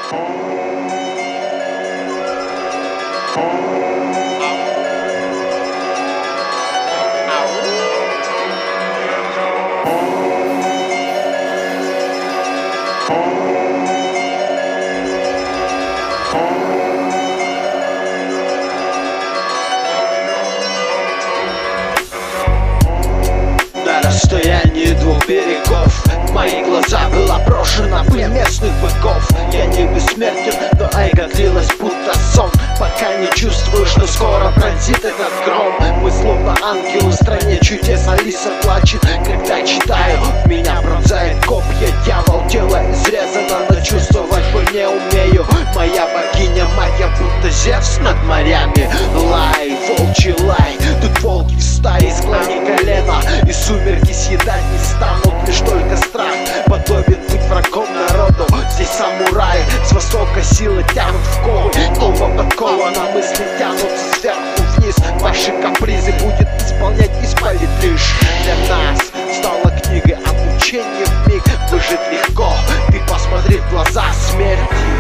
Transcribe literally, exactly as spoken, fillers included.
На расстоянии двух берегов в мои глаза была брошена пыль местных быков. Я не бессмертен, но эго длилась будто сон, пока не чувствую, что скоро пронзит этот гром. Мы словно ангелы в стране чудес. Алиса плачет, когда читаю. Меня пронзает копья, дьявол, тело изрезано, но чувствовать боль не умею. Моя богиня, мать, я будто Зевс над морями. Лай, волчий лай, тут волки в стае, склони колено, и сумерки съедать не станут. Лишь только страх подобен быть врагом народу. Здесь самураи с востока силы тянут в ковы, кова подкована, мысли тянутся сверху вниз. Ваши капризы будет исполнять исповедь лишь для нас. Стала книгой обучения вмиг, выжить легко. Ты посмотри в глаза смерти.